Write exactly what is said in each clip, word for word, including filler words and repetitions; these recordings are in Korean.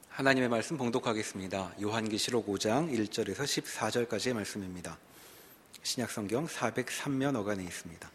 하나님의 말씀 봉독하겠습니다. 요한계시록 오 장 일 절에서 십사 절까지의 말씀입니다. 신약성경 사백삼 면 어간에 있습니다.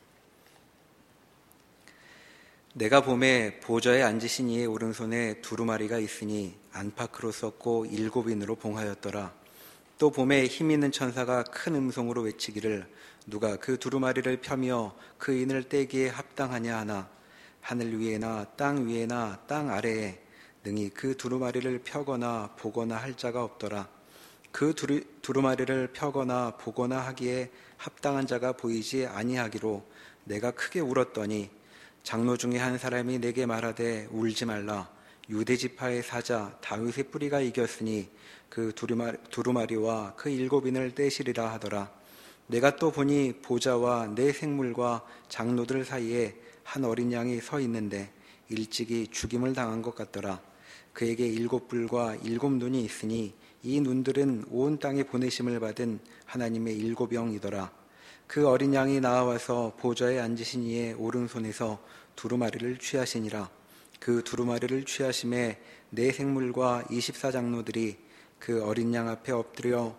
내가 봄에 보좌에 앉으신 이의 오른손에 두루마리가 있으니 안팎으로 썼고 일곱 인으로 봉하였더라. 또 봄에 힘있는 천사가 큰 음성으로 외치기를 누가 그 두루마리를 펴며 그 인을 떼기에 합당하냐 하나 하늘 위에나 땅 위에나 땅 아래에 능히 그 두루마리를 펴거나 보거나 할 자가 없더라. 그 두루, 두루마리를 펴거나 보거나 하기에 합당한 자가 보이지 아니하기로 내가 크게 울었더니 장로 중에 한 사람이 내게 말하되 울지 말라. 유대지파의 사자 다윗의 뿌리가 이겼으니 그 두루마리, 두루마리와 그 일곱인을 떼시리라 하더라. 내가 또 보니 보좌와 내 생물과 장로들 사이에 한 어린 양이 서 있는데 일찍이 죽임을 당한 것 같더라. 그에게 일곱 뿔과 일곱 눈이 있으니 이 눈들은 온 땅에 보내심을 받은 하나님의 일곱 영이더라. 그 어린 양이 나와서 보좌에 앉으신 이의 오른손에서 두루마리를 취하시니라. 그 두루마리를 취하심에 네 생물과 이십사 장로들이 그 어린 양 앞에 엎드려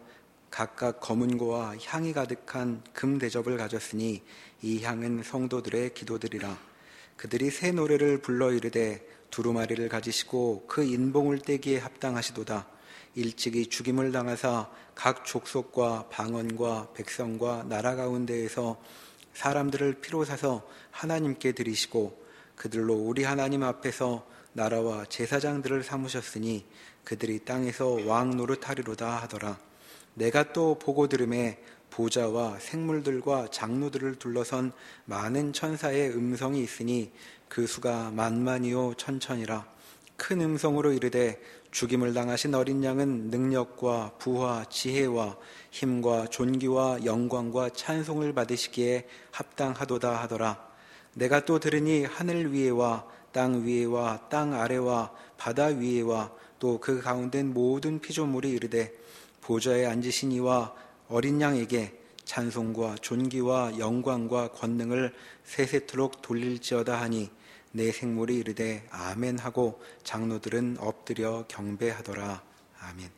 각각 검은 고와 향이 가득한 금 대접을 가졌으니 이 향은 성도들의 기도들이라. 그들이 새 노래를 불러 이르되 두루마리를 가지시고 그 인봉을 떼기에 합당하시도다. 일찍이 죽임을 당하사 각 족속과 방언과 백성과 나라 가운데에서 사람들을 피로 사서 하나님께 드리시고 그들로 우리 하나님 앞에서 나라와 제사장들을 삼으셨으니 그들이 땅에서 왕 노릇하리로다 하더라. 내가 또 보고 들음에 보좌와 생물들과 장로들을 둘러선 많은 천사의 음성이 있으니 그 수가 만만이요 천천이라. 큰 음성으로 이르되 죽임을 당하신 어린 양은 능력과 부와 지혜와 힘과 존귀와 영광과 찬송을 받으시기에 합당하도다 하더라. 내가 또 들으니 하늘 위에와 땅 위에와 땅 아래와 바다 위에와 또 그 가운데 모든 피조물이 이르되 보좌에 앉으신 이와 어린 양에게 찬송과 존귀와 영광과 권능을 세세토록 돌릴지어다 하니 내 생물이 이르되 아멘 하고 장로들은 엎드려 경배하더라. 아멘.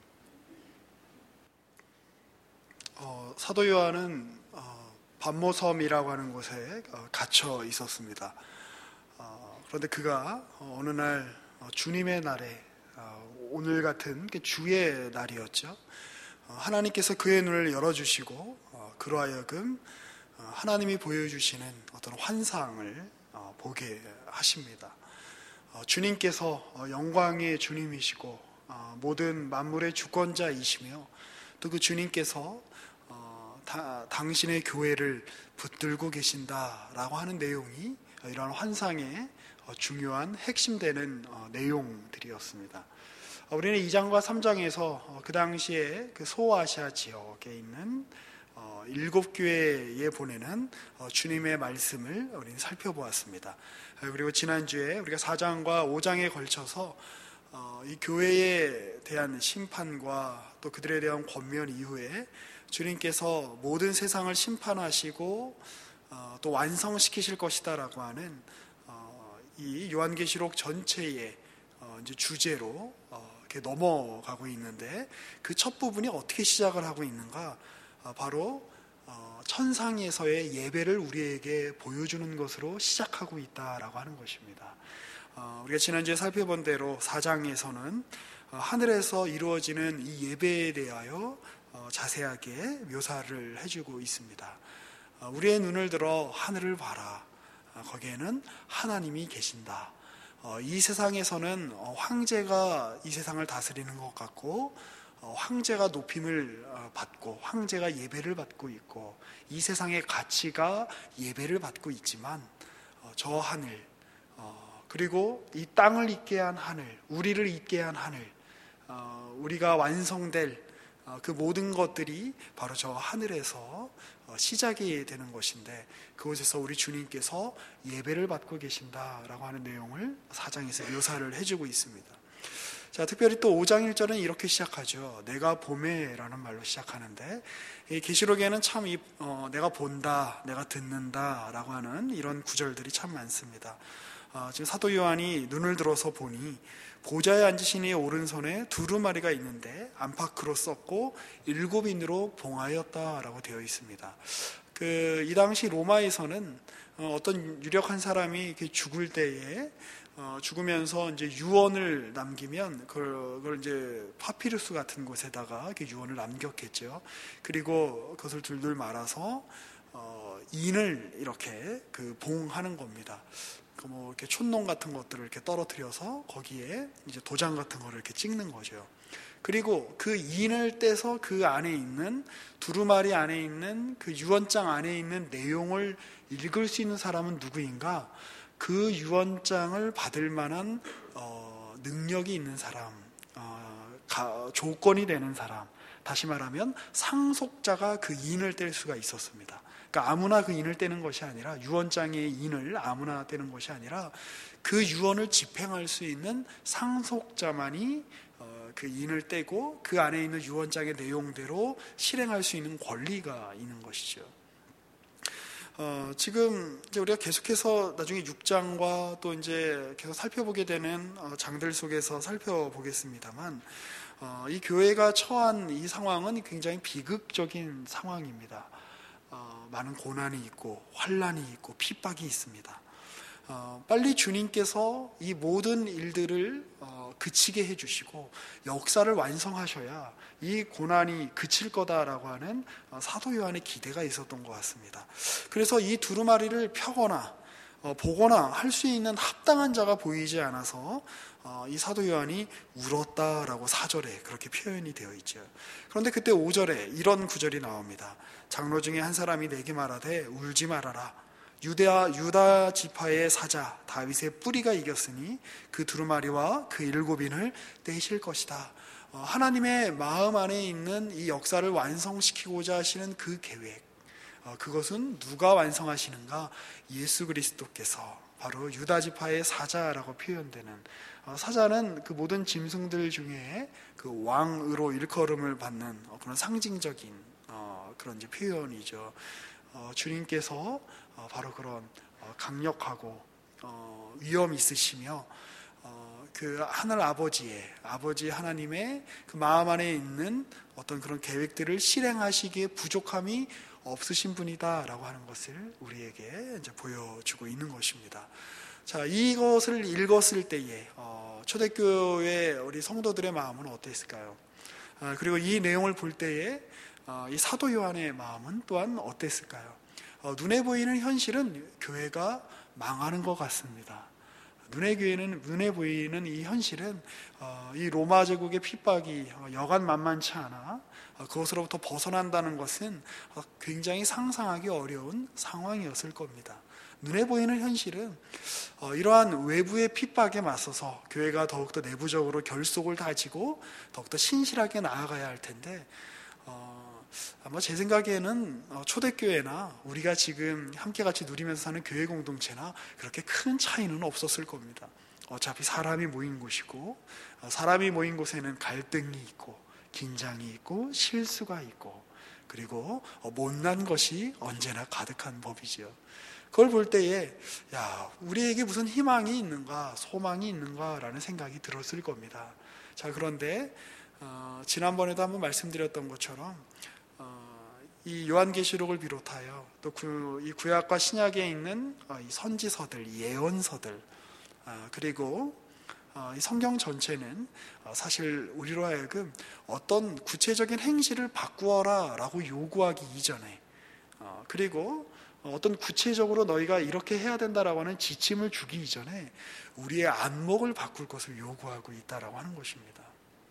어, 사도 요한은 어, 반모섬이라고 하는 곳에 어, 갇혀 있었습니다. 어, 그런데 그가 어, 어느 날 어, 주님의 날에 어, 오늘 같은 주의 날이었죠. 어, 하나님께서 그의 눈을 열어주시고 어, 그로 하여금 어, 하나님이 보여주시는 어떤 환상을 어, 보게 하십니다. 어, 주님께서 어, 영광의 주님이시고 어, 모든 만물의 주권자이시며 또 그 주님께서 어, 다, 당신의 교회를 붙들고 계신다라고 하는 내용이 이러한 환상의 어, 중요한 핵심되는 어, 내용들이었습니다. 어, 우리는 이 장과 삼 장에서 어, 그 당시에 그 소아시아 지역에 있는 어, 일곱 교회에 보내는 어, 주님의 말씀을 우리는 살펴보았습니다. 그리고 지난주에 우리가 사 장과 오 장에 걸쳐서 어, 이 교회에 대한 심판과 또 그들에 대한 권면 이후에 주님께서 모든 세상을 심판하시고 어, 또 완성시키실 것이다라고 하는 어, 이 요한계시록 전체의 어, 이제 주제로 어, 이렇게 넘어가고 있는데 그 첫 부분이 어떻게 시작을 하고 있는가? 어, 바로 어, 천상에서의 예배를 우리에게 보여주는 것으로 시작하고 있다라고 하는 것입니다. 어, 우리가 지난주에 살펴본 대로 사 장에서는 어, 하늘에서 이루어지는 이 예배에 대하여 어, 자세하게 묘사를 해주고 있습니다. 어, 우리의 눈을 들어 하늘을 봐라. 어, 거기에는 하나님이 계신다. 어, 이 세상에서는 어, 황제가 이 세상을 다스리는 것 같고 어, 황제가 높임을 어, 받고 황제가 예배를 받고 있고 이 세상의 가치가 예배를 받고 있지만 어, 저 하늘 어, 그리고 이 땅을 있게 한 하늘, 우리를 있게 한 하늘, 어, 우리가 완성될 어, 그 모든 것들이 바로 저 하늘에서 어, 시작이 되는 것인데 그곳에서 우리 주님께서 예배를 받고 계신다라고 하는 내용을 사 장에서 묘사를 해주고 있습니다. 자, 특별히 또 오 장 일 절은 이렇게 시작하죠. 내가 보매 라는 말로 시작하는데 이 계시록에는 참 이, 어, 내가 본다, 내가 듣는다 라고 하는 이런 구절들이 참 많습니다. 어, 지금 사도 요한이 눈을 들어서 보니 보좌에 앉으신 이의 오른손에 두루마리가 있는데 안팎으로 썼고 일곱 인으로 봉하였다라고 되어 있습니다. 그 이 당시 로마에서는 어, 어떤 유력한 사람이 이렇게 죽을 때에 어, 죽으면서 이제 유언을 남기면 그걸, 그걸 이제 파피루스 같은 곳에다가 이렇게 유언을 남겼겠죠. 그리고 그것을 둘둘 말아서 어, 인을 이렇게 그 봉하는 겁니다. 그 뭐 이렇게 촌농 같은 것들을 이렇게 떨어뜨려서 거기에 이제 도장 같은 거를 이렇게 찍는 거죠. 그리고 그 인을 떼서 그 안에 있는 두루마리 안에 있는 그 유언장 안에 있는 내용을 읽을 수 있는 사람은 누구인가? 그 유언장을 받을 만한 어, 능력이 있는 사람, 어, 가, 조건이 되는 사람, 다시 말하면 상속자가 그 인을 뗄 수가 있었습니다. 그러니까 아무나 그 인을 떼는 것이 아니라 유언장의 인을 아무나 떼는 것이 아니라 그 유언을 집행할 수 있는 상속자만이 어, 그 인을 떼고 그 안에 있는 유언장의 내용대로 실행할 수 있는 권리가 있는 것이죠. 어, 지금 이제 우리가 계속해서 나중에 육 장과 또 이제 계속 살펴보게 되는 어, 장들 속에서 살펴보겠습니다만, 어, 이 교회가 처한 이 상황은 굉장히 비극적인 상황입니다. 어, 많은 고난이 있고 환난이 있고 핍박이 있습니다. 어, 빨리 주님께서 이 모든 일들을 어, 그치게 해주시고 역사를 완성하셔야 이 고난이 그칠 거다라고 하는 어, 사도 요한의 기대가 있었던 것 같습니다. 그래서 이 두루마리를 펴거나 어, 보거나 할 수 있는 합당한 자가 보이지 않아서 어, 이 사도 요한이 울었다라고 사 절에 그렇게 표현이 되어 있죠. 그런데 그때 오 절에 이런 구절이 나옵니다. 장로 중에 한 사람이 내게 말하되 울지 말아라. 유다, 유다 지파의 사자 다윗의 뿌리가 이겼으니 그 두루마리와 그 일곱인을 떼실 것이다. 어, 하나님의 마음 안에 있는 이 역사를 완성시키고자 하시는 그 계획, 어, 그것은 누가 완성하시는가? 예수 그리스도께서 바로 유다 지파의 사자라고 표현되는, 어, 사자는 그 모든 짐승들 중에 그 왕으로 일컬음을 받는 어, 그런 상징적인 어, 그런 이제 표현이죠. 어, 주님께서 어, 바로 그런 어, 강력하고 어, 위엄 있으시며 어, 그 하늘 아버지의 아버지 하나님의 그 마음 안에 있는 어떤 그런 계획들을 실행하시기에 부족함이 없으신 분이다라고 하는 것을 우리에게 이제 보여주고 있는 것입니다. 자, 이것을 읽었을 때에 어, 초대교회 우리 성도들의 마음은 어땠을까요? 어, 그리고 이 내용을 볼 때에 어, 이 사도 요한의 마음은 또한 어땠을까요? 어, 눈에 보이는 현실은 교회가 망하는 것 같습니다. 눈에 교회는 눈에 보이는 이 현실은 어, 이 로마 제국의 핍박이 어, 여간 만만치 않아 어, 그것으로부터 벗어난다는 것은 어, 굉장히 상상하기 어려운 상황이었을 겁니다. 눈에 보이는 현실은 어, 이러한 외부의 핍박에 맞서서 교회가 더욱더 내부적으로 결속을 다지고 더욱더 신실하게 나아가야 할 텐데 어, 아마 제 생각에는 초대교회나 우리가 지금 함께 같이 누리면서 사는 교회 공동체나 그렇게 큰 차이는 없었을 겁니다. 어차피 사람이 모인 곳이고 사람이 모인 곳에는 갈등이 있고 긴장이 있고 실수가 있고 그리고 못난 것이 언제나 가득한 법이죠. 그걸 볼 때에 야, 우리에게 무슨 희망이 있는가 소망이 있는가라는 생각이 들었을 겁니다. 자, 그런데 어, 지난번에도 한번 말씀드렸던 것처럼 어, 이 요한계시록을 비롯하여 또 이 구약과 신약에 있는 어, 이 선지서들, 이 예언서들 어, 그리고 어, 이 성경 전체는 어, 사실 우리로 하여금 어떤 구체적인 행실을 바꾸어라 라고 요구하기 이전에 어, 그리고 어떤 구체적으로 너희가 이렇게 해야 된다라고 하는 지침을 주기 이전에 우리의 안목을 바꿀 것을 요구하고 있다라고 하는 것입니다.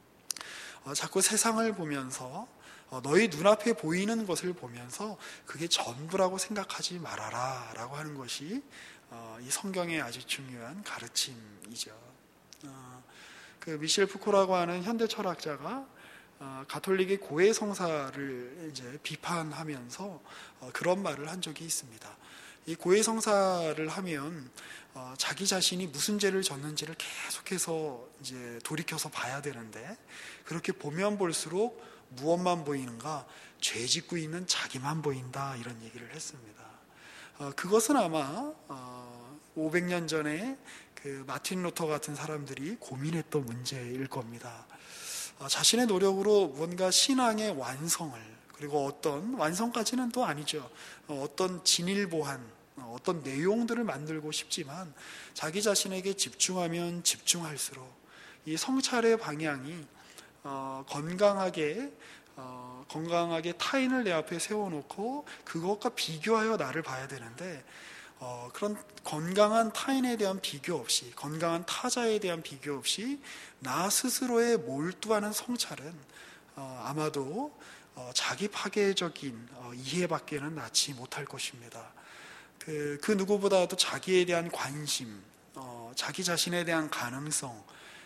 어, 자꾸 세상을 보면서 어, 너희 눈앞에 보이는 것을 보면서 그게 전부라고 생각하지 말아라 라고 하는 것이 어, 이 성경의 아주 중요한 가르침이죠. 어, 그 미셸 푸코라고 하는 현대 철학자가 어, 가톨릭의 고해 성사를 이제 비판하면서 어, 그런 말을 한 적이 있습니다. 이 고해 성사를 하면 어, 자기 자신이 무슨 죄를 졌는지를 계속해서 이제 돌이켜서 봐야 되는데 그렇게 보면 볼수록 무엇만 보이는가? 죄 짓고 있는 자기만 보인다 이런 얘기를 했습니다. 어, 그것은 아마 어, 오백 년 전에 그 마틴 루터 같은 사람들이 고민했던 문제일 겁니다. 어, 자신의 노력으로 뭔가 신앙의 완성을, 그리고 어떤 완성까지는 또 아니죠. 어, 어떤 진일보한 어, 어떤 내용들을 만들고 싶지만 자기 자신에게 집중하면 집중할수록 이 성찰의 방향이 어, 건강하게 어, 건강하게 타인을 내 앞에 세워놓고 그것과 비교하여 나를 봐야 되는데 어, 그런 건강한 타인에 대한 비교 없이, 건강한 타자에 대한 비교 없이 나 스스로에 몰두하는 성찰은 어, 아마도 어, 자기 파괴적인 어, 이해밖에는 낳지 못할 것입니다. 그, 그 누구보다도 자기에 대한 관심, 어, 자기 자신에 대한 가능성,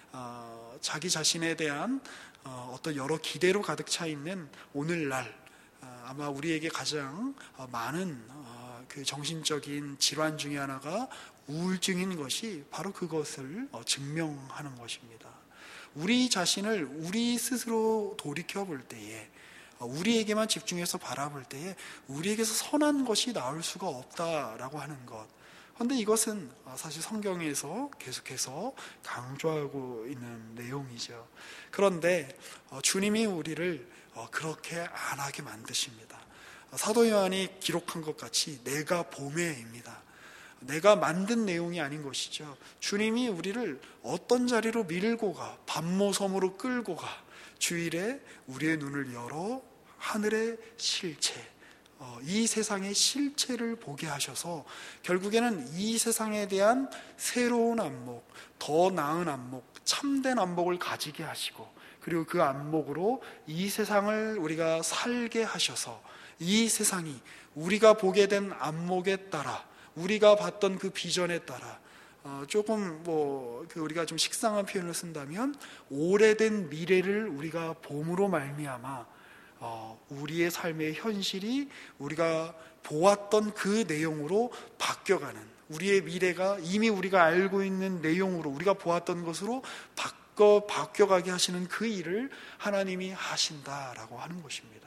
어, 자기 자신에 대한 어, 어떤 여러 기대로 가득 차 있는 오늘날, 어, 아마 우리에게 가장 어, 많은 어, 그 정신적인 질환 중에 하나가 우울증인 것이 바로 그것을 어, 증명하는 것입니다. 우리 자신을 우리 스스로 돌이켜 볼 때에, 어, 우리에게만 집중해서 바라볼 때에 우리에게서 선한 것이 나올 수가 없다라고 하는 것. 그런데 이것은 사실 성경에서 계속해서 강조하고 있는 내용이죠. 그런데 주님이 우리를 그렇게 안 하게 만드십니다. 사도 요한이 기록한 것 같이 내가 보매입니다. 내가 만든 내용이 아닌 것이죠. 주님이 우리를 어떤 자리로 밀고 가, 반모섬으로 끌고 가, 주일에 우리의 눈을 열어 하늘의 실체, 어, 이 세상의 실체를 보게 하셔서 결국에는 이 세상에 대한 새로운 안목, 더 나은 안목, 참된 안목을 가지게 하시고, 그리고 그 안목으로 이 세상을 우리가 살게 하셔서 이 세상이 우리가 보게 된 안목에 따라, 우리가 봤던 그 비전에 따라 어, 조금 뭐 그 우리가 좀 식상한 표현을 쓴다면 오래된 미래를 우리가 봄으로 말미암아 어, 우리의 삶의 현실이 우리가 보았던 그 내용으로 바뀌어가는, 우리의 미래가 이미 우리가 알고 있는 내용으로, 우리가 보았던 것으로 바꿔, 바뀌어가게 하시는 그 일을 하나님이 하신다라고 하는 것입니다.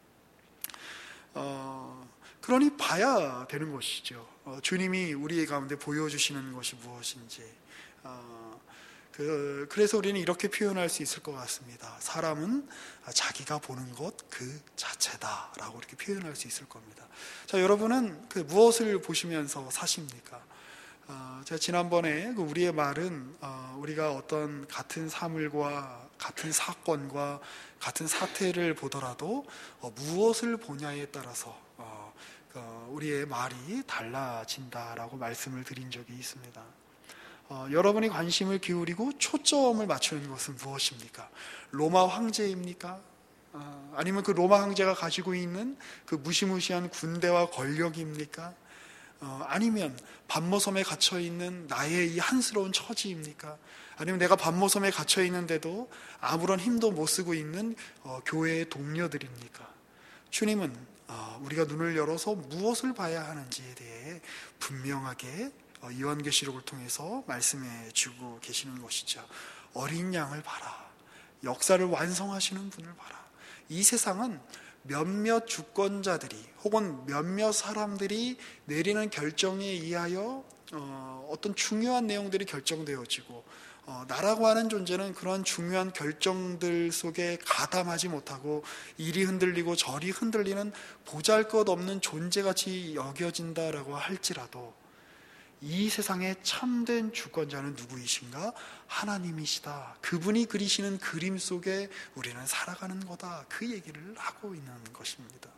어, 그러니 봐야 되는 것이죠. 어, 주님이 우리 가운데 보여주시는 것이 무엇인지. 어, 그, 그래서 우리는 이렇게 표현할 수 있을 것 같습니다. 사람은 자기가 보는 것 그 자체다라고 이렇게 표현할 수 있을 겁니다. 자, 여러분은 그 무엇을 보시면서 사십니까? 어, 제가 지난번에 그 우리의 말은 어, 우리가 어떤 같은 사물과 같은 사건과 같은 사태를 보더라도 어, 무엇을 보냐에 따라서 어, 어, 우리의 말이 달라진다라고 말씀을 드린 적이 있습니다. 어, 여러분이 관심을 기울이고 초점을 맞추는 것은 무엇입니까? 로마 황제입니까? 어, 아니면 그 로마 황제가 가지고 있는 그 무시무시한 군대와 권력입니까? 어, 아니면 반모섬에 갇혀 있는 나의 이 한스러운 처지입니까? 아니면 내가 반모섬에 갇혀 있는데도 아무런 힘도 못 쓰고 있는 어, 교회의 동료들입니까? 주님은 어, 우리가 눈을 열어서 무엇을 봐야 하는지에 대해 분명하게 요한계시록을 통해서 말씀해 주고 계시는 것이죠. 어린 양을 봐라. 역사를 완성하시는 분을 봐라. 이 세상은 몇몇 주권자들이 혹은 몇몇 사람들이 내리는 결정에 의하여 어, 어떤 중요한 내용들이 결정되어지고 어, 나라고 하는 존재는 그런 중요한 결정들 속에 가담하지 못하고 이리 흔들리고 저리 흔들리는 보잘것없는 존재같이 여겨진다라고 할지라도 이 세상의 참된 주권자는 누구이신가? 하나님이시다. 그분이 그리시는 그림 속에 우리는 살아가는 거다. 그 얘기를 하고 있는 것입니다.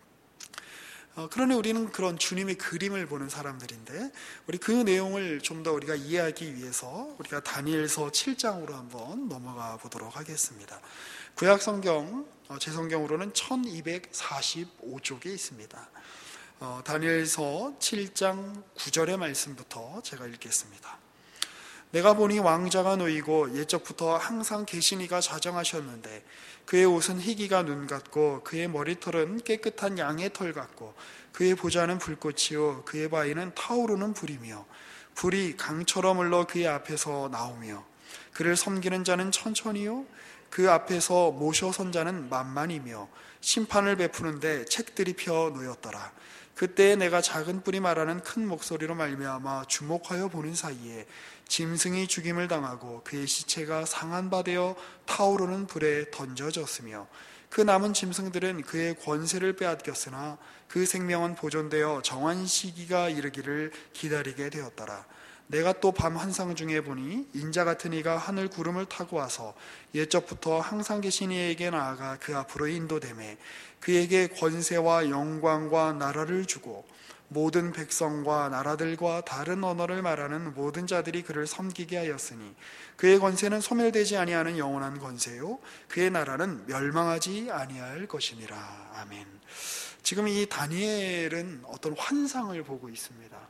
어, 그러니 우리는 그런 주님의 그림을 보는 사람들인데, 우리 그 내용을 좀 더 우리가 이해하기 위해서 우리가 다니엘서 칠 장으로 한번 넘어가 보도록 하겠습니다. 구약 성경, 어, 제 성경으로는 천이백사십오 쪽에 있습니다. 어, 다니엘서 칠 장 구 절의 말씀부터 제가 읽겠습니다. 내가 보니 왕자가 놓이고 옛적부터 항상 계시니가 자정하셨는데 그의 옷은 희기가 눈 같고 그의 머리털은 깨끗한 양의 털 같고 그의 보좌는 불꽃이요 그의 바위는 타오르는 불이며 불이 강처럼 흘러 그의 앞에서 나오며 그를 섬기는 자는 천천히요 그 앞에서 모셔 선 자는 만만이며 심판을 베푸는데 책들이 펴 놓였더라. 그때 내가 작은 뿔이 말하는 큰 목소리로 말미암아 주목하여 보는 사이에 짐승이 죽임을 당하고 그의 시체가 상한 바 되어 타오르는 불에 던져졌으며 그 남은 짐승들은 그의 권세를 빼앗겼으나 그 생명은 보존되어 정한 시기가 이르기를 기다리게 되었더라. 내가 또 밤 환상 중에 보니 인자 같은 이가 하늘 구름을 타고 와서 옛적부터 항상 계신 이에게 나아가 그 앞으로 인도되매 그에게 권세와 영광과 나라를 주고 모든 백성과 나라들과 다른 언어를 말하는 모든 자들이 그를 섬기게 하였으니 그의 권세는 소멸되지 아니하는 영원한 권세요 그의 나라는 멸망하지 아니할 것이니라. 아멘. 지금 이 다니엘은 어떤 환상을 보고 있습니다.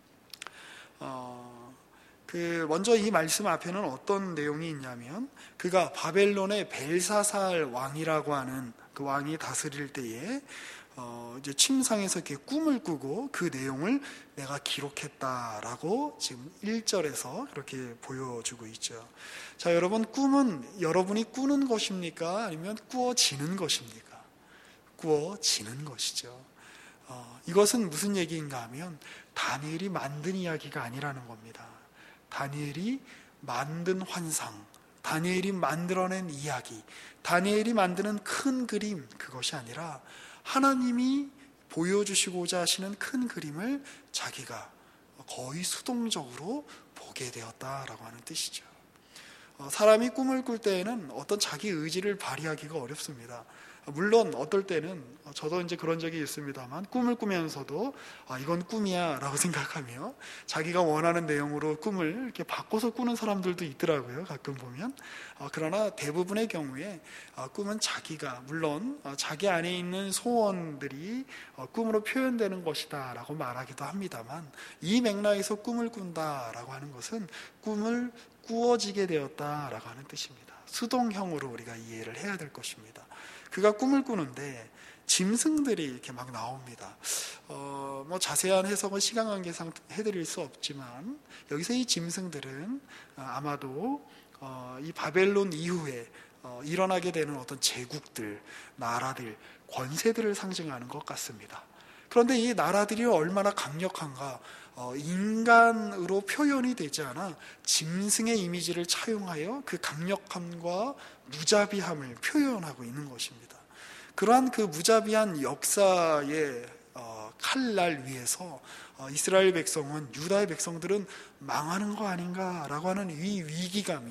어, 그 먼저 이 말씀 앞에는 어떤 내용이 있냐면 그가 바벨론의 벨사살 왕이라고 하는 그 왕이 다스릴 때에 어, 이제 침상에서 이렇게 꿈을 꾸고 그 내용을 내가 기록했다라고 지금 일 절에서 그렇게 보여주고 있죠. 자, 여러분, 꿈은 여러분이 꾸는 것입니까? 아니면 꾸어지는 것입니까? 꾸어지는 것이죠. 어, 이것은 무슨 얘기인가 하면 다니엘이 만든 이야기가 아니라는 겁니다. 다니엘이 만든 환상, 다니엘이 만들어낸 이야기, 다니엘이 만드는 큰 그림, 그것이 아니라 하나님이 보여주시고자 하시는 큰 그림을 자기가 거의 수동적으로 보게 되었다라고 하는 뜻이죠. 사람이 꿈을 꿀 때에는 어떤 자기 의지를 발휘하기가 어렵습니다. 물론 어떨 때는 저도 이제 그런 적이 있습니다만 꿈을 꾸면서도 아, 이건 꿈이야 라고 생각하며 자기가 원하는 내용으로 꿈을 이렇게 바꿔서 꾸는 사람들도 있더라고요. 가끔 보면. 어, 그러나 대부분의 경우에 어, 꿈은 자기가 물론 어, 자기 안에 있는 소원들이 어, 꿈으로 표현되는 것이다 라고 말하기도 합니다만 이 맥락에서 꿈을 꾼다라고 하는 것은 꿈을 꾸어지게 되었다라고 하는 뜻입니다. 수동형으로 우리가 이해를 해야 될 것입니다. 그가 꿈을 꾸는데 짐승들이 이렇게 막 나옵니다. 어, 뭐 자세한 해석은 시간 관계상 해드릴 수 없지만 여기서 이 짐승들은 아마도 어, 이 바벨론 이후에 어, 일어나게 되는 어떤 제국들, 나라들, 권세들을 상징하는 것 같습니다. 그런데 이 나라들이 얼마나 강력한가, 어, 인간으로 표현이 되지 않아 짐승의 이미지를 차용하여 그 강력함과 무자비함을 표현하고 있는 것입니다. 그러한 그 무자비한 역사의 어, 칼날 위에서 어, 이스라엘 백성은, 유다의 백성들은 망하는 거 아닌가라고 하는 이 위기감이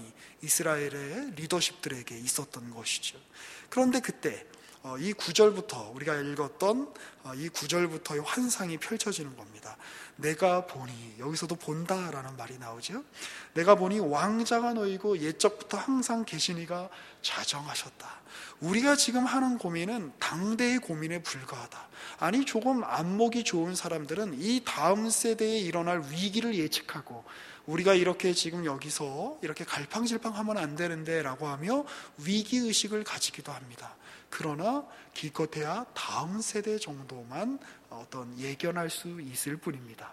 이스라엘의 리더십들에게 있었던 것이죠. 그런데 그때 어, 이 구절부터 우리가 읽었던 어, 이 구절부터의 환상이 펼쳐지는 겁니다. 내가 보니, 여기서도 본다라는 말이 나오죠. 내가 보니 왕자가 놓이고 옛적부터 항상 계신 이가 자정하셨다. 우리가 지금 하는 고민은 당대의 고민에 불과하다. 아니, 조금 안목이 좋은 사람들은 이 다음 세대에 일어날 위기를 예측하고 우리가 이렇게 지금 여기서 이렇게 갈팡질팡하면 안 되는데 라고 하며 위기의식을 가지기도 합니다. 그러나 기껏해야 다음 세대 정도만 어떤 예견할 수 있을 뿐입니다.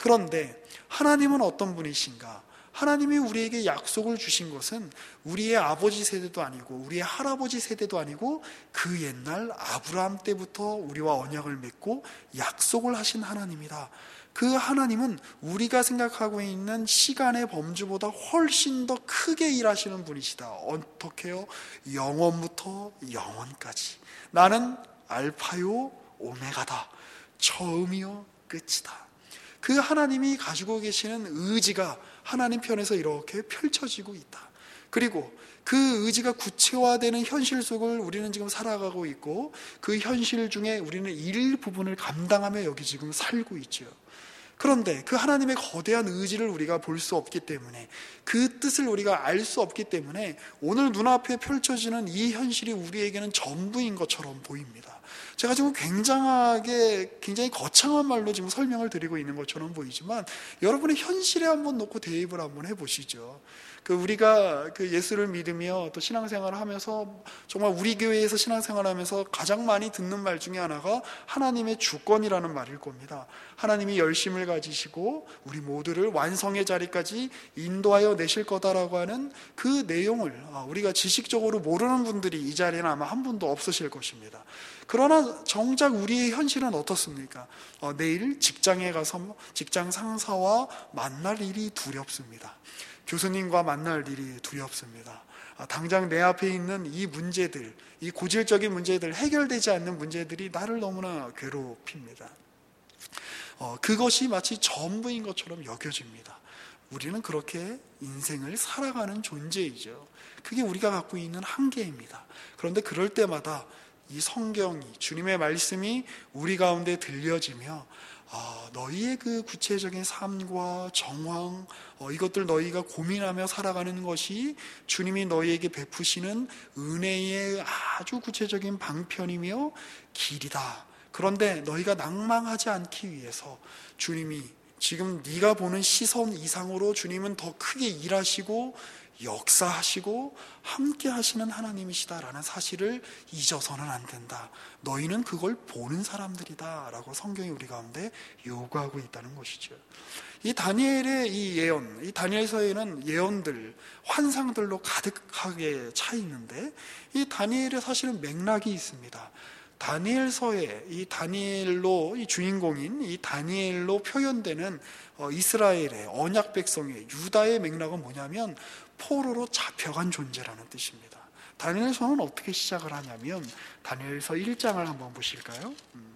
그런데 하나님은 어떤 분이신가? 하나님이 우리에게 약속을 주신 것은 우리의 아버지 세대도 아니고 우리의 할아버지 세대도 아니고 그 옛날 아브라함 때부터 우리와 언약을 맺고 약속을 하신 하나님이다. 그 하나님은 우리가 생각하고 있는 시간의 범주보다 훨씬 더 크게 일하시는 분이시다. 어떻게요? 영원부터 영원까지. 나는 알파요 오메가다. 처음이요 끝이다. 그 하나님이 가지고 계시는 의지가 하나님 편에서 이렇게 펼쳐지고 있다. 그리고 그 의지가 구체화되는 현실 속을 우리는 지금 살아가고 있고 그 현실 중에 우리는 일부분을 감당하며 여기 지금 살고 있죠. 그런데 그 하나님의 거대한 의지를 우리가 볼 수 없기 때문에, 그 뜻을 우리가 알 수 없기 때문에 오늘 눈앞에 펼쳐지는 이 현실이 우리에게는 전부인 것처럼 보입니다. 제가 지금 굉장하게 굉장히 거창한 말로 지금 설명을 드리고 있는 것처럼 보이지만 여러분의 현실에 한번 놓고 대입을 한번 해보시죠. 그 우리가 그 예수를 믿으며 또 신앙생활을 하면서 정말 우리 교회에서 신앙생활을 하면서 가장 많이 듣는 말 중에 하나가 하나님의 주권이라는 말일 겁니다. 하나님이 열심을 가지시고 우리 모두를 완성의 자리까지 인도하여 내실 거다라고 하는 그 내용을 우리가 지식적으로 모르는 분들이 이 자리에는 아마 한 분도 없으실 것입니다. 그러나 정작 우리의 현실은 어떻습니까? 어, 내일 직장에 가서 직장 상사와 만날 일이 두렵습니다. 교수님과 만날 일이 두렵습니다. 당장 내 앞에 있는 이 문제들, 이 고질적인 문제들, 해결되지 않는 문제들이 나를 너무나 괴롭힙니다. 어, 그것이 마치 전부인 것처럼 여겨집니다. 우리는 그렇게 인생을 살아가는 존재이죠. 그게 우리가 갖고 있는 한계입니다. 그런데 그럴 때마다 이 성경이, 주님의 말씀이 우리 가운데 들려지며 아, 너희의 그 구체적인 삶과 정황, 어, 이것들 너희가 고민하며 살아가는 것이 주님이 너희에게 베푸시는 은혜의 아주 구체적인 방편이며 길이다. 그런데 너희가 낭망하지 않기 위해서 주님이 지금 네가 보는 시선 이상으로 주님은 더 크게 일하시고 역사하시고 함께 하시는 하나님이시다라는 사실을 잊어서는 안 된다. 너희는 그걸 보는 사람들이다 라고 성경이 우리 가운데 요구하고 있다는 것이죠. 이 다니엘의 이 예언, 이 다니엘서에는 예언들, 환상들로 가득하게 차 있는데 이 다니엘에 사실은 맥락이 있습니다. 다니엘서에 이 다니엘로 이 주인공인 이 다니엘로 표현되는 이스라엘의 언약 백성의 유다의 맥락은 뭐냐면 포로로 잡혀간 존재라는 뜻입니다. 다니엘서는 어떻게 시작을 하냐면 다니엘서 일 장을 한번 보실까요? 음.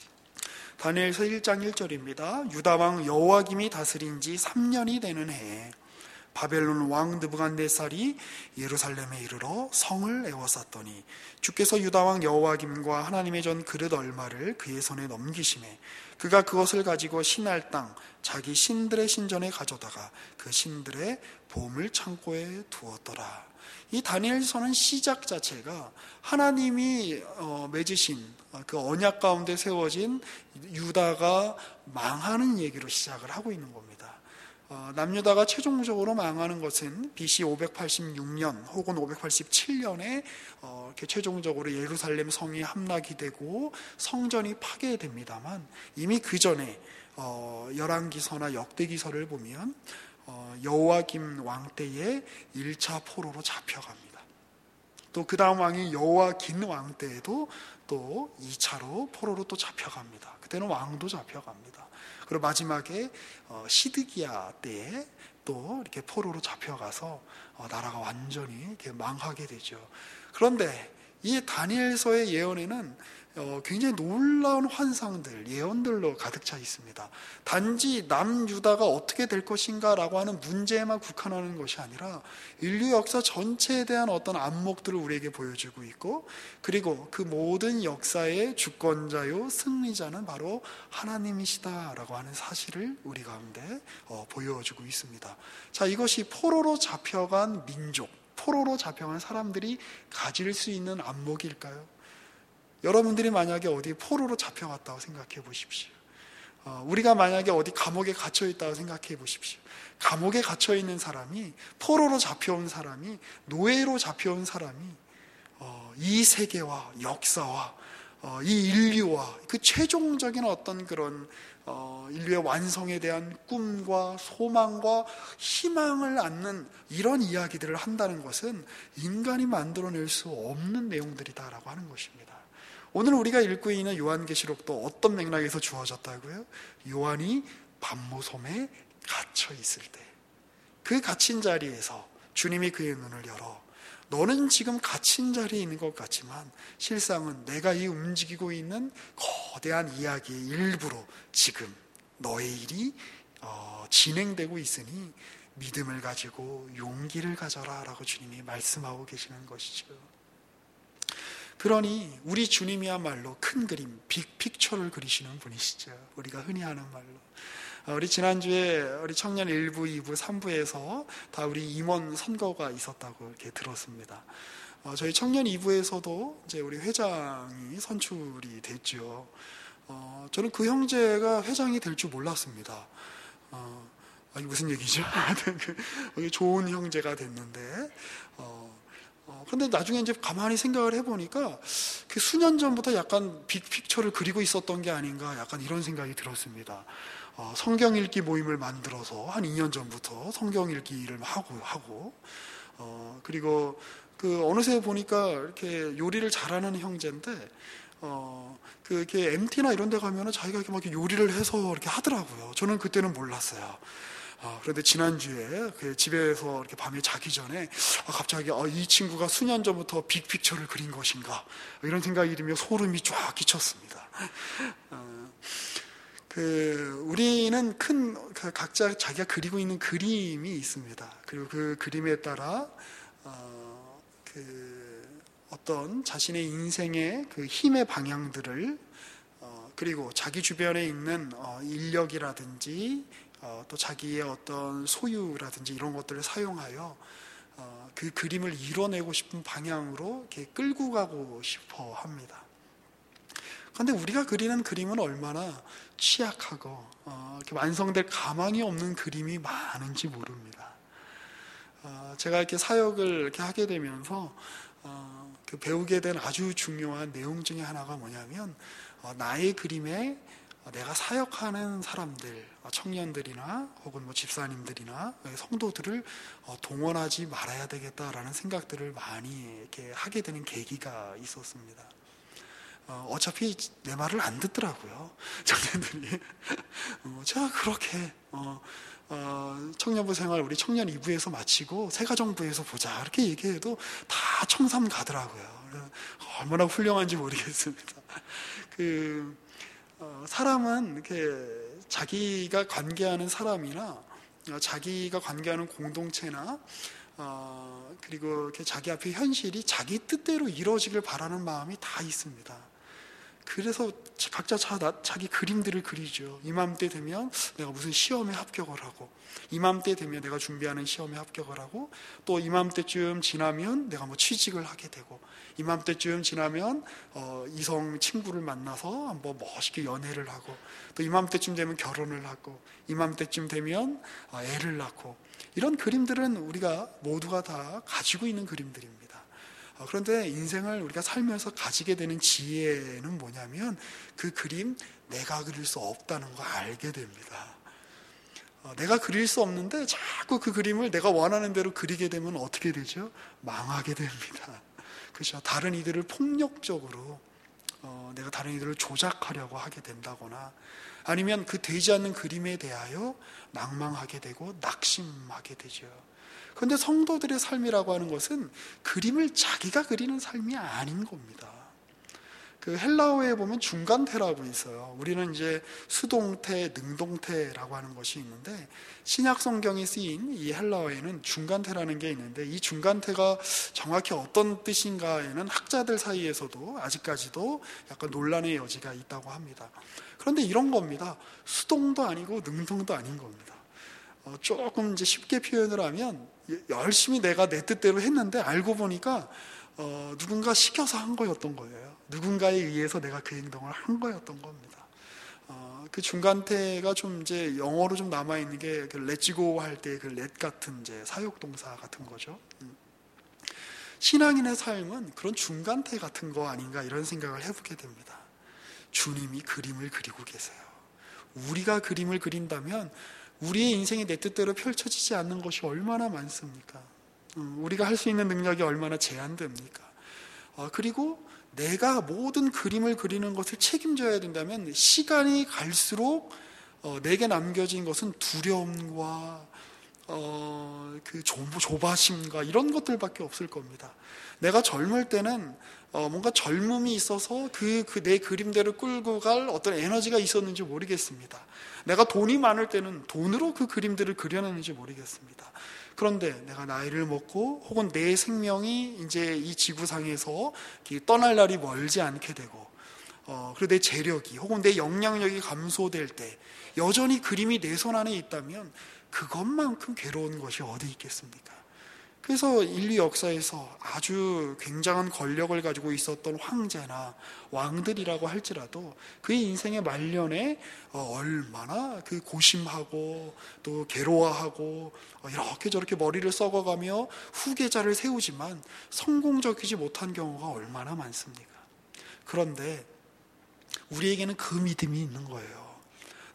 다니엘서 일 장 일 절입니다. 유다왕 여호와김이 다스린 지 삼 년이 되는 해에 바벨론 왕 느부갓네살이 예루살렘에 이르러 성을 에워쌌더니 주께서 유다왕 여호와김과 하나님의 전 그릇 얼마를 그의 손에 넘기시매 그가 그것을 가지고 신할 땅 자기 신들의 신전에 가져다가 그 신들의 보물 창고에 두었더라. 이 다니엘서는 시작 자체가 하나님이 맺으신 그 언약 가운데 세워진 유다가 망하는 얘기로 시작을 하고 있는 겁니다. 남유다가 최종적으로 망하는 것은 비씨 오백팔십육 년 혹은 오백팔십칠 년에 이렇게 최종적으로 예루살렘 성이 함락이 되고 성전이 파괴됩니다만 이미 그 전에 열왕기서나 역대기서를 보면 여호와김 왕 때에 일 차 포로로 잡혀갑니다. 또 그 다음 왕이 여호와긴 왕 때에도 또 이 차로 포로로 또 잡혀갑니다. 그때는 왕도 잡혀갑니다. 그리고 마지막에 시드기야 때에 또 이렇게 포로로 잡혀가서 나라가 완전히 이렇게 망하게 되죠. 그런데 이 다니엘서의 예언에는 굉장히 놀라운 환상들, 예언들로 가득 차 있습니다. 단지 남유다가 어떻게 될 것인가 라고 하는 문제에만 국한하는 것이 아니라 인류 역사 전체에 대한 어떤 안목들을 우리에게 보여주고 있고 그리고 그 모든 역사의 주권자요 승리자는 바로 하나님이시다라고 하는 사실을 우리 가운데 보여주고 있습니다. 자, 이것이 포로로 잡혀간 민족, 포로로 잡혀간 사람들이 가질 수 있는 안목일까요? 여러분들이 만약에 어디 포로로 잡혀갔다고 생각해 보십시오. 어, 우리가 만약에 어디 감옥에 갇혀 있다고 생각해 보십시오. 감옥에 갇혀 있는 사람이, 포로로 잡혀온 사람이, 노예로 잡혀온 사람이 어, 이 세계와 역사와 어, 이 인류와 그 최종적인 어떤 그런 어, 인류의 완성에 대한 꿈과 소망과 희망을 안는 이런 이야기들을 한다는 것은 인간이 만들어낼 수 없는 내용들이다라고 하는 것입니다. 오늘 우리가 읽고 있는 요한계시록도 어떤 맥락에서 주어졌다고요? 요한이 밤모섬에 갇혀 있을 때, 그 갇힌 자리에서 주님이 그의 눈을 열어 너는 지금 갇힌 자리에 있는 것 같지만 실상은 내가 이 움직이고 있는 거대한 이야기의 일부로 지금 너의 일이 어, 진행되고 있으니 믿음을 가지고 용기를 가져라 라고 주님이 말씀하고 계시는 것이죠. 그러니 우리 주님이야말로 큰 그림, 빅픽처를 그리시는 분이시죠. 우리가 흔히 하는 말로. 우리 지난주에 우리 청년 일 부, 이 부, 삼 부에서 다 우리 임원 선거가 있었다고 이렇게 들었습니다. 어, 저희 청년 이 부에서도 이제 우리 회장이 선출이 됐죠. 어, 저는 그 형제가 회장이 될 줄 몰랐습니다. 어, 아니 무슨 얘기죠? 그, 좋은 형제가 됐는데, 어, 어, 근데 나중에 이제 가만히 생각을 해보니까 그 수년 전부터 약간 빅픽처를 그리고 있었던 게 아닌가 약간 이런 생각이 들었습니다. 어, 성경 읽기 모임을 만들어서 한 이 년 전부터 성경 읽기를 하고 하고 어, 그리고 그 어느새 보니까 이렇게 요리를 잘하는 형제인데 어, 그 이렇게 엠티나 이런 데 가면은 자기가 이렇게 막 요리를 해서 이렇게 하더라고요. 저는 그때는 몰랐어요. 어, 그런데 지난주에 그 집에서 이렇게 밤에 자기 전에 아, 갑자기 아, 이 친구가 수년 전부터 빅픽처를 그린 것인가 이런 생각이 들며 소름이 쫙 끼쳤습니다. 어, 그 우리는 큰 그 각자 자기가 그리고 있는 그림이 있습니다. 그리고 그 그림에 따라 어, 그 어떤 자신의 인생의 그 힘의 방향들을 어, 그리고 자기 주변에 있는 어, 인력이라든지 어, 또 자기의 어떤 소유라든지 이런 것들을 사용하여 어, 그 그림을 이뤄내고 싶은 방향으로 이렇게 끌고 가고 싶어 합니다. 그런데 우리가 그리는 그림은 얼마나 취약하고 어, 이렇게 완성될 가망이 없는 그림이 많은지 모릅니다. 어, 제가 이렇게 사역을 이렇게 하게 되면서 어, 그 배우게 된 아주 중요한 내용 중에 하나가 뭐냐면 어, 나의 그림에 내가 사역하는 사람들, 청년들이나 혹은 뭐 집사님들이나 성도들을 동원하지 말아야 되겠다라는 생각들을 많이 이렇게 하게 되는 계기가 있었습니다. 어, 어차피 내 말을 안 듣더라고요, 청년들이. 어, 제가 그렇게 어, 어, 청년부 생활 우리 청년 이 부에서 마치고 새가정부에서 보자 이렇게 얘기해도 다 청삼 가더라고요. 얼마나 훌륭한지 모르겠습니다. 그 어, 사람은 이렇게 자기가 관계하는 사람이나 어, 자기가 관계하는 공동체나 어, 그리고 이렇게 자기 앞에 현실이 자기 뜻대로 이루어지길 바라는 마음이 다 있습니다. 그래서 각자 자, 자기 그림들을 그리죠. 이맘때 되면 내가 무슨 시험에 합격을 하고, 이맘때 되면 내가 준비하는 시험에 합격을 하고, 또 이맘때쯤 지나면 내가 뭐 취직을 하게 되고, 이맘때쯤 지나면 어, 이성 친구를 만나서 한번 멋있게 연애를 하고, 또 이맘때쯤 되면 결혼을 하고, 이맘때쯤 되면 어, 애를 낳고, 이런 그림들은 우리가 모두가 다 가지고 있는 그림들입니다. 그런데 인생을 우리가 살면서 가지게 되는 지혜는 뭐냐면 그 그림 내가 그릴 수 없다는 거 알게 됩니다. 내가 그릴 수 없는데 자꾸 그 그림을 내가 원하는 대로 그리게 되면 어떻게 되죠? 망하게 됩니다. 그렇죠? 다른 이들을 폭력적으로 어, 내가 다른 이들을 조작하려고 하게 된다거나 아니면 그 되지 않는 그림에 대하여 낭망하게 되고 낙심하게 되죠. 그런데 성도들의 삶이라고 하는 것은 그림을 자기가 그리는 삶이 아닌 겁니다. 그 헬라어에 보면 중간태라고 있어요. 우리는 이제 수동태, 능동태라고 하는 것이 있는데 신약 성경에 쓰인 이 헬라어에는 중간태라는 게 있는데 이 중간태가 정확히 어떤 뜻인가에는 학자들 사이에서도 아직까지도 약간 논란의 여지가 있다고 합니다. 그런데 이런 겁니다. 수동도 아니고 능동도 아닌 겁니다. 어, 조금 이제 쉽게 표현을 하면 열심히 내가 내 뜻대로 했는데 알고 보니까 어, 누군가 시켜서 한 거였던 거예요. 누군가에 의해서 내가 그 행동을 한 거였던 겁니다. 어, 그 중간태가 좀 이제 영어로 좀 남아 있는 게 그 렛츠고 할 때 그 렛 같은 이제 사역 동사 같은 거죠. 음. 신앙인의 삶은 그런 중간태 같은 거 아닌가 이런 생각을 해보게 됩니다. 주님이 그림을 그리고 계세요. 우리가 그림을 그린다면 우리의 인생이 내 뜻대로 펼쳐지지 않는 것이 얼마나 많습니까? 우리가 할 수 있는 능력이 얼마나 제한됩니까? 그리고 내가 모든 그림을 그리는 것을 책임져야 된다면 시간이 갈수록 내게 남겨진 것은 두려움과 그 조바심과 이런 것들밖에 없을 겁니다. 내가 젊을 때는 뭔가 젊음이 있어서 그, 그 내 그림대로 끌고 갈 어떤 에너지가 있었는지 모르겠습니다. 내가 돈이 많을 때는 돈으로 그 그림들을 그려냈는지 모르겠습니다. 그런데 내가 나이를 먹고 혹은 내 생명이 이제 이 지구상에서 떠날 날이 멀지 않게 되고 어, 그리고 내 재력이 혹은 내 영향력이 감소될 때 여전히 그림이 내 손 안에 있다면 그것만큼 괴로운 것이 어디 있겠습니까? 그래서 인류 역사에서 아주 굉장한 권력을 가지고 있었던 황제나 왕들이라고 할지라도 그의 인생의 말년에 얼마나 그 고심하고 또 괴로워하고 이렇게 저렇게 머리를 썩어가며 후계자를 세우지만 성공적이지 못한 경우가 얼마나 많습니까? 그런데 우리에게는 그 믿음이 있는 거예요.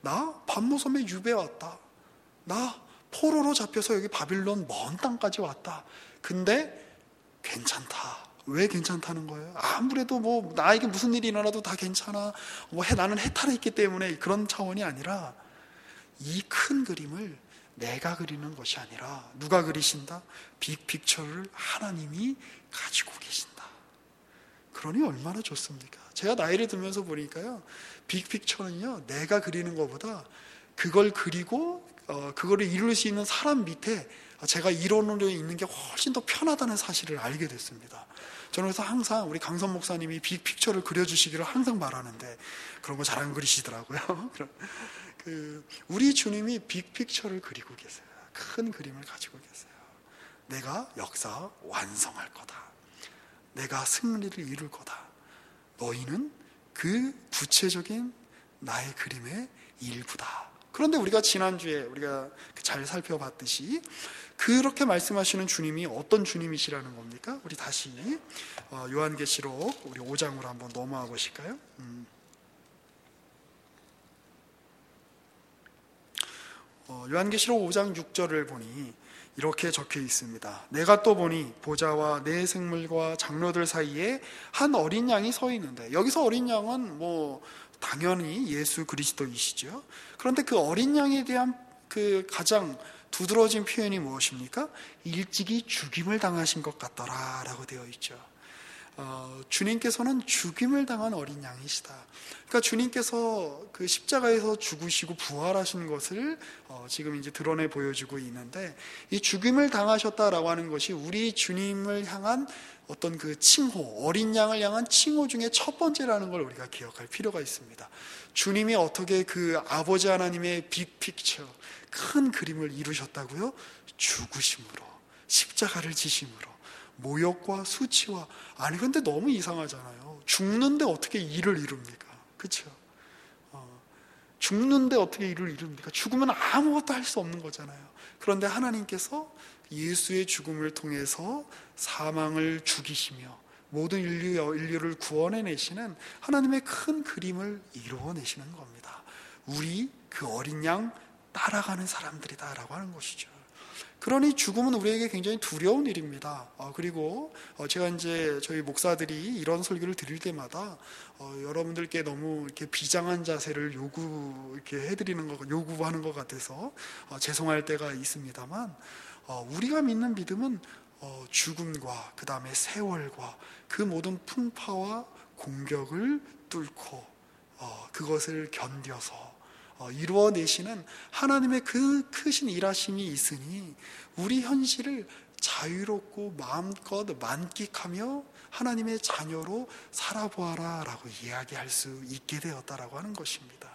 나 반모섬에 유배 왔다. 나 포로로 잡혀서 여기 바빌론 먼 땅까지 왔다. 근데 괜찮다. 왜 괜찮다는 거예요? 아무래도 뭐 나에게 무슨 일이 일어나도 다 괜찮아. 뭐 해, 나는 해탈에 있기 때문에 그런 차원이 아니라 이 큰 그림을 내가 그리는 것이 아니라 누가 그리신다? 빅픽처를 하나님이 가지고 계신다. 그러니 얼마나 좋습니까? 제가 나이를 들면서 보니까요, 빅픽처는요, 내가 그리는 것보다 그걸 그리고 어, 그거를 이룰 수 있는 사람 밑에 제가 이론으로 있는 게 훨씬 더 편하다는 사실을 알게 됐습니다. 저는 그래서 항상 우리 강선 목사님이 빅픽처를 그려주시기를 항상 바라는데 그런 거 잘 안 그리시더라고요. 그 우리 주님이 빅픽처를 그리고 계세요. 큰 그림을 가지고 계세요. 내가 역사 완성할 거다. 내가 승리를 이룰 거다. 너희는 그 구체적인 나의 그림의 일부다. 그런데 우리가 지난주에 우리가 잘 살펴봤듯이 그렇게 말씀하시는 주님이 어떤 주님이시라는 겁니까? 우리 다시 요한계시록 우리 오 장으로 한번 넘어가 보실까요? 음. 어, 요한계시록 오 장 육 절을 보니 이렇게 적혀 있습니다. 내가 또 보니 보좌와 네 생물과 장로들 사이에 한 어린 양이 서 있는데, 여기서 어린 양은 뭐 당연히 예수 그리스도이시죠. 그런데 그 어린 양에 대한 그 가장 두드러진 표현이 무엇입니까? 일찍이 죽임을 당하신 것 같더라 라고 되어 있죠. 어, 주님께서는 죽임을 당한 어린 양이시다. 그러니까 주님께서 그 십자가에서 죽으시고 부활하신 것을 어, 지금 이제 드러내 보여주고 있는데, 이 죽임을 당하셨다라고 하는 것이 우리 주님을 향한 어떤 그 칭호, 어린 양을 향한 칭호 중에 첫 번째라는 걸 우리가 기억할 필요가 있습니다. 주님이 어떻게 그 아버지 하나님의 빅픽처, 큰 그림을 이루셨다고요? 죽으심으로, 십자가를 지심으로, 모욕과 수치와. 아니 근데 너무 이상하잖아요. 죽는데 어떻게 일을 이룹니까? 그렇죠? 어, 죽는데 어떻게 일을 이룹니까? 죽으면 아무것도 할 수 없는 거잖아요. 그런데 하나님께서 예수의 죽음을 통해서 사망을 죽이시며 모든 인류, 인류를 구원해내시는 하나님의 큰 그림을 이루어내시는 겁니다. 우리 그 어린 양 따라가는 사람들이다 라고 하는 것이죠. 그러니 죽음은 우리에게 굉장히 두려운 일입니다. 어, 그리고 어, 제가 이제 저희 목사들이 이런 설교를 드릴 때마다 어, 여러분들께 너무 이렇게 비장한 자세를 요구 이렇게 해드리는 거, 요구하는 것 같아서 어, 죄송할 때가 있습니다만, 어, 우리가 믿는 믿음은 어, 죽음과 그 다음에 세월과 그 모든 풍파와 공격을 뚫고 어, 그것을 견뎌서 어, 이루어내시는 하나님의 그 크신 일하심이 있으니 우리 현실을 자유롭고 마음껏 만끽하며 하나님의 자녀로 살아보아라 라고 이야기할 수 있게 되었다라고 하는 것입니다.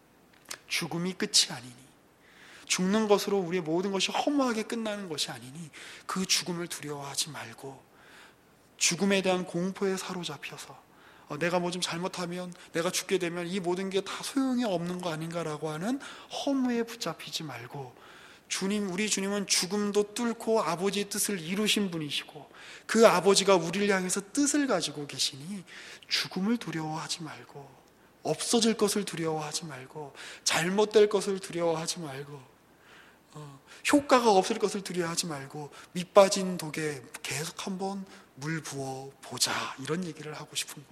죽음이 끝이 아니니, 죽는 것으로 우리의 모든 것이 허무하게 끝나는 것이 아니니 그 죽음을 두려워하지 말고 죽음에 대한 공포에 사로잡혀서 어, 내가 뭐 좀 잘못하면, 내가 죽게 되면 이 모든 게 다 소용이 없는 거 아닌가라고 하는 허무에 붙잡히지 말고, 주님, 우리 주님은 죽음도 뚫고 아버지의 뜻을 이루신 분이시고 그 아버지가 우리를 향해서 뜻을 가지고 계시니 죽음을 두려워하지 말고, 없어질 것을 두려워하지 말고, 잘못될 것을 두려워하지 말고, 어, 효과가 없을 것을 두려워하지 말고 밑 빠진 독에 계속 한번 물 부어 보자, 이런 얘기를 하고 싶은 겁니다.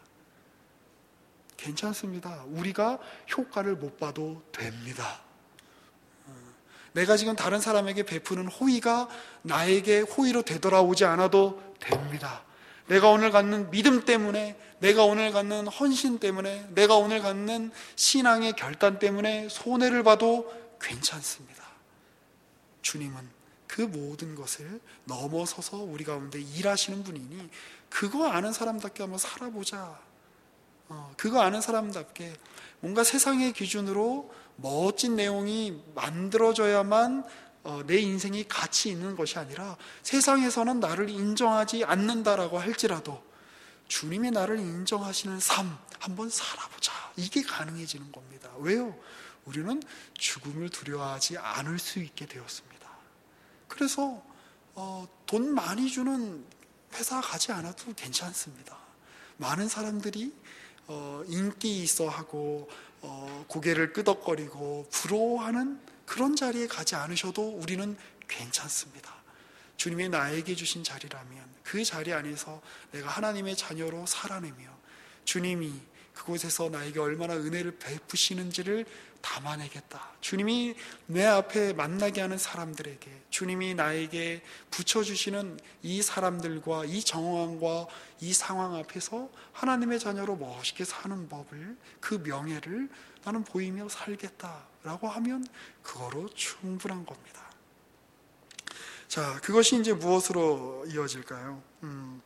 괜찮습니다. 우리가 효과를 못 봐도 됩니다. 내가 지금 다른 사람에게 베푸는 호의가 나에게 호의로 되돌아오지 않아도 됩니다. 내가 오늘 갖는 믿음 때문에, 내가 오늘 갖는 헌신 때문에, 내가 오늘 갖는 신앙의 결단 때문에 손해를 봐도 괜찮습니다. 주님은 그 모든 것을 넘어서서 우리 가운데 일하시는 분이니 그거 아는 사람답게 한번 살아보자. 어, 그거 아는 사람답게 뭔가 세상의 기준으로 멋진 내용이 만들어져야만 어, 내 인생이 가치 있는 것이 아니라, 세상에서는 나를 인정하지 않는다라고 할지라도 주님이 나를 인정하시는 삶 한번 살아보자. 이게 가능해지는 겁니다. 왜요? 우리는 죽음을 두려워하지 않을 수 있게 되었습니다. 그래서 어, 돈 많이 주는 회사 가지 않아도 괜찮습니다. 많은 사람들이 어, 인기 있어 하고 어, 고개를 끄덕거리고 부러워하는 그런 자리에 가지 않으셔도 우리는 괜찮습니다. 주님이 나에게 주신 자리라면 그 자리 안에서 내가 하나님의 자녀로 살아내며 주님이 그곳에서 나에게 얼마나 은혜를 베푸시는지를 담아내겠다. 주님이 내 앞에 만나게 하는 사람들에게, 주님이 나에게 붙여주시는 이 사람들과 이 정황과 이 상황 앞에서 하나님의 자녀로 멋있게 사는 법을, 그 명예를 나는 보이며 살겠다라고 하면 그거로 충분한 겁니다. 자, 그것이 이제 무엇으로 이어질까요? 음.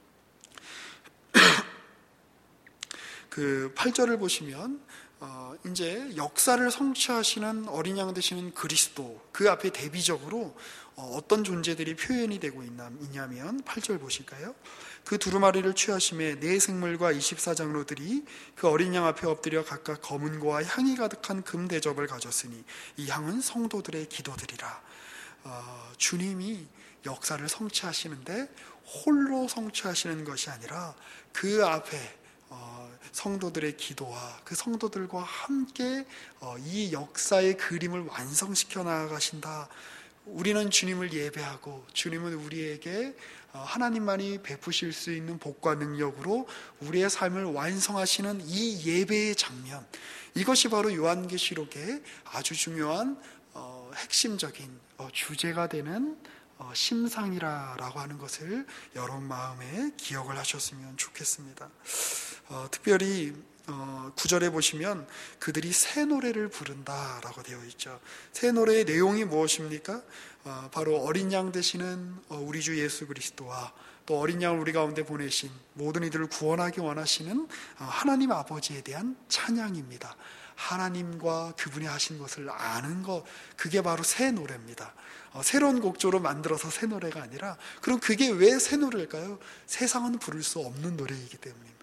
그 팔 절을 보시면 어, 이제 역사를 성취하시는 어린 양 되시는 그리스도, 그 앞에 대비적으로 어, 어떤 존재들이 표현이 되고 있나, 있냐면 팔 절 보실까요? 그 두루마리를 취하심에 네 생물과 이십사 장로들이 그 어린 양 앞에 엎드려 각각 검은 고와 향이 가득한 금 대접을 가졌으니 이 향은 성도들의 기도들이라. 어, 주님이 역사를 성취하시는데 홀로 성취하시는 것이 아니라 그 앞에 어, 성도들의 기도와 그 성도들과 함께 어, 이 역사의 그림을 완성시켜 나아가신다. 우리는 주님을 예배하고 주님은 우리에게 어, 하나님만이 베푸실 수 있는 복과 능력으로 우리의 삶을 완성하시는 이 예배의 장면, 이것이 바로 요한계시록의 아주 중요한 어, 핵심적인 어, 주제가 되는 어, 심상이라고 하는 것을 여러분 마음에 기억을 하셨으면 좋겠습니다. 어, 특별히 어, 구 절에 보시면 그들이 새 노래를 부른다라고 되어 있죠. 새 노래의 내용이 무엇입니까? 어, 바로 어린 양 되시는 어, 우리 주 예수 그리스도와 또 어린 양을 우리 가운데 보내신 모든 이들을 구원하기 원하시는 어, 하나님 아버지에 대한 찬양입니다. 하나님과 그분이 하신 것을 아는 것, 그게 바로 새 노래입니다. 어, 새로운 곡조로 만들어서 새 노래가 아니라, 그럼 그게 왜 새 노래일까요? 세상은 부를 수 없는 노래이기 때문입니다.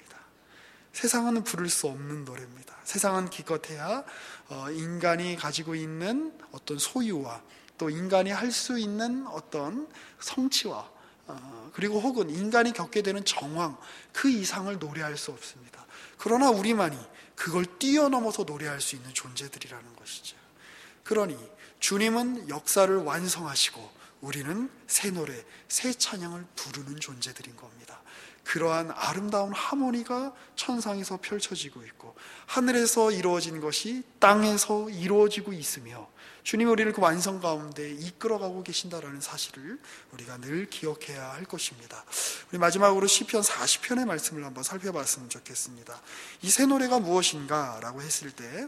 세상은 부를 수 없는 노래입니다. 세상은 기껏해야 어, 인간이 가지고 있는 어떤 소유와 또 인간이 할 수 있는 어떤 성취와 어, 그리고 혹은 인간이 겪게 되는 정황, 그 이상을 노래할 수 없습니다. 그러나 우리만이 그걸 뛰어넘어서 노래할 수 있는 존재들이라는 것이죠. 그러니 주님은 역사를 완성하시고 우리는 새 노래, 새 찬양을 부르는 존재들인 겁니다. 그러한 아름다운 하모니가 천상에서 펼쳐지고 있고 하늘에서 이루어진 것이 땅에서 이루어지고 있으며 주님이 우리를 그 완성 가운데 이끌어가고 계신다라는 사실을 우리가 늘 기억해야 할 것입니다. 우리 마지막으로 시편 사십 편의 말씀을 한번 살펴봤으면 좋겠습니다. 이 새 노래가 무엇인가 라고 했을 때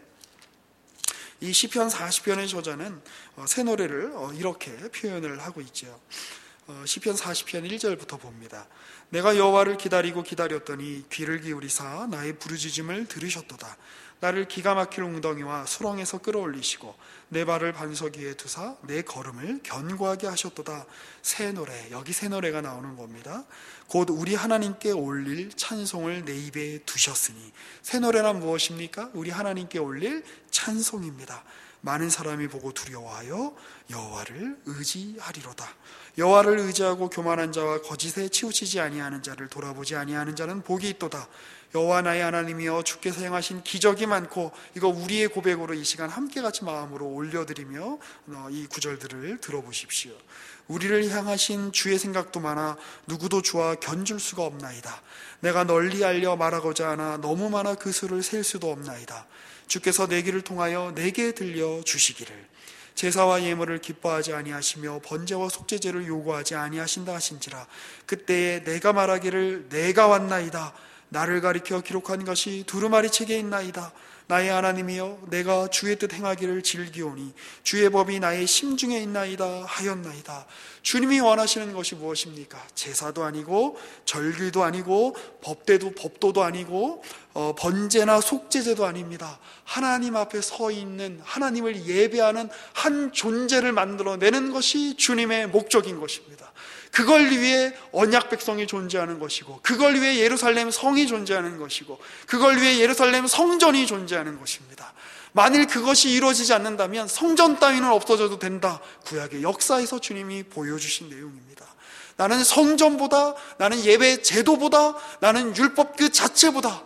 이 시편 사십 편의 저자는 새 노래를 이렇게 표현을 하고 있죠. 시편 사십 편 일 절부터 봅니다. 내가 여호와를 기다리고 기다렸더니 귀를 기울이사 나의 부르짖음을 들으셨도다. 나를 기가 막힐 웅덩이와 수렁에서 끌어올리시고 내 발을 반석 위에 두사 내 걸음을 견고하게 하셨도다. 새 노래, 여기 새 노래가 나오는 겁니다. 곧 우리 하나님께 올릴 찬송을 내 입에 두셨으니, 새 노래란 무엇입니까? 우리 하나님께 올릴 찬송입니다. 많은 사람이 보고 두려워하여 여호와를 의지하리로다. 여호와를 의지하고 교만한 자와 거짓에 치우치지 아니하는 자를 돌아보지 아니하는 자는 복이 있도다. 여호와 나의 하나님이여 주께서 행하신 기적이 많고, 이거 우리의 고백으로 이 시간 함께 같이 마음으로 올려드리며 이 구절들을 들어보십시오. 우리를 향하신 주의 생각도 많아 누구도 주와 견줄 수가 없나이다. 내가 널리 알려 말하고자 하나 너무 많아 그 수를 셀 수도 없나이다. 주께서 내 귀를 통하여 내게 들려주시기를 제사와 예물을 기뻐하지 아니하시며 번제와 속죄제를 요구하지 아니하신다 하신지라. 그때에 내가 말하기를 내가 왔나이다. 나를 가리켜 기록한 것이 두루마리 책에 있나이다. 나의 하나님이여 내가 주의 뜻 행하기를 즐기오니 주의 법이 나의 심중에 있나이다 하였나이다. 주님이 원하시는 것이 무엇입니까? 제사도 아니고 절기도 아니고 법대도 법도도 아니고 어, 번제나 속죄제도 아닙니다. 하나님 앞에 서 있는, 하나님을 예배하는 한 존재를 만들어내는 것이 주님의 목적인 것입니다. 그걸 위해 언약 백성이 존재하는 것이고, 그걸 위해 예루살렘 성이 존재하는 것이고, 그걸 위해 예루살렘 성전이 존재하는 것입니다. 만일 그것이 이루어지지 않는다면 성전 따위는 없어져도 된다. 구약의 역사에서 주님이 보여주신 내용입니다. 나는 성전보다, 나는 예배 제도보다, 나는 율법 그 자체보다,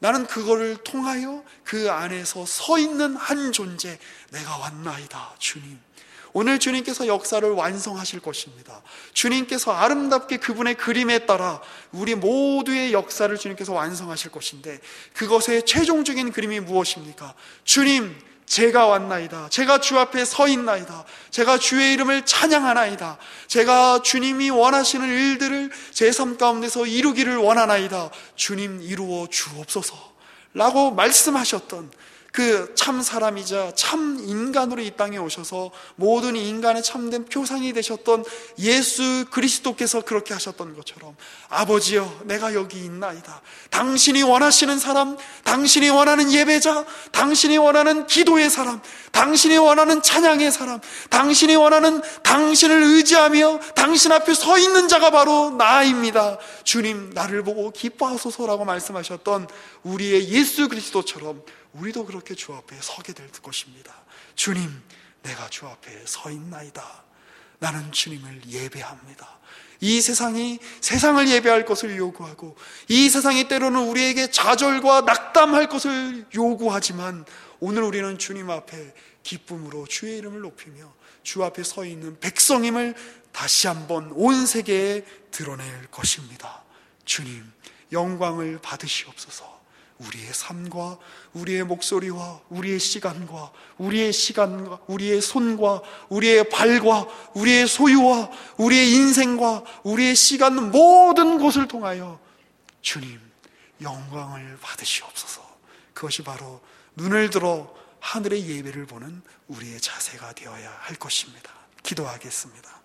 나는 그거를 통하여 그 안에서 서 있는 한 존재, 내가 왔나이다 주님. 오늘 주님께서 역사를 완성하실 것입니다. 주님께서 아름답게 그분의 그림에 따라 우리 모두의 역사를 주님께서 완성하실 것인데, 그것의 최종적인 그림이 무엇입니까? 주님, 제가 왔나이다. 제가 주 앞에 서 있나이다. 제가 주의 이름을 찬양하나이다. 제가 주님이 원하시는 일들을 제 삶 가운데서 이루기를 원하나이다. 주님 이루어 주옵소서 라고 말씀하셨던 그 참 사람이자 참 인간으로 이 땅에 오셔서 모든 인간의 참된 표상이 되셨던 예수 그리스도께서 그렇게 하셨던 것처럼, 아버지여, 내가 여기 있나이다. 당신이 원하시는 사람, 당신이 원하는 예배자, 당신이 원하는 기도의 사람, 당신이 원하는 찬양의 사람, 당신이 원하는 당신을 의지하며 당신 앞에 서 있는 자가 바로 나입니다. 주님, 나를 보고 기뻐하소서라고 말씀하셨던 우리의 예수 그리스도처럼 우리도 그렇게 주 앞에 서게 될 것입니다. 주님, 내가 주 앞에 서 있나이다. 나는 주님을 예배합니다. 이 세상이 세상을 예배할 것을 요구하고, 이 세상이 때로는 우리에게 좌절과 낙담할 것을 요구하지만, 오늘 우리는 주님 앞에 기쁨으로 주의 이름을 높이며 주 앞에 서 있는 백성임을 다시 한번 온 세계에 드러낼 것입니다. 주님, 영광을 받으시옵소서. 우리의 삶과 우리의 목소리와 우리의 시간과 우리의 시간과 우리의 손과 우리의 발과 우리의 소유와 우리의 인생과 우리의 시간, 모든 것을 통하여 주님 영광을 받으시옵소서. 그것이 바로 눈을 들어 하늘의 예배를 보는 우리의 자세가 되어야 할 것입니다. 기도하겠습니다.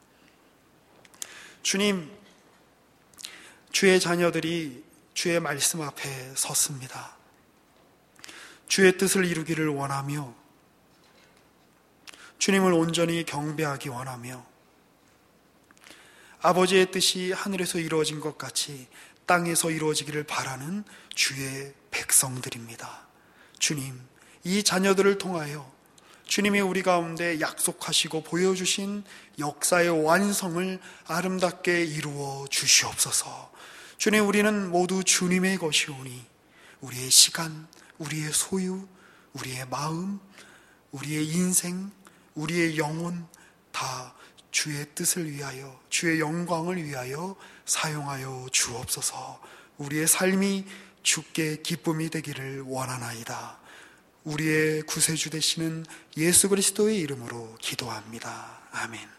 주님, 주의 자녀들이 주의 말씀 앞에 섰습니다. 주의 뜻을 이루기를 원하며, 주님을 온전히 경배하기 원하며, 아버지의 뜻이 하늘에서 이루어진 것 같이 땅에서 이루어지기를 바라는 주의 백성들입니다. 주님, 이 자녀들을 통하여 주님이 우리 가운데 약속하시고 보여주신 역사의 완성을 아름답게 이루어 주시옵소서. 주님, 우리는 모두 주님의 것이오니 우리의 시간, 우리의 소유, 우리의 마음, 우리의 인생, 우리의 영혼 다 주의 뜻을 위하여, 주의 영광을 위하여 사용하여 주옵소서. 우리의 삶이 주께 기쁨이 되기를 원하나이다. 우리의 구세주 되시는 예수 그리스도의 이름으로 기도합니다. 아멘.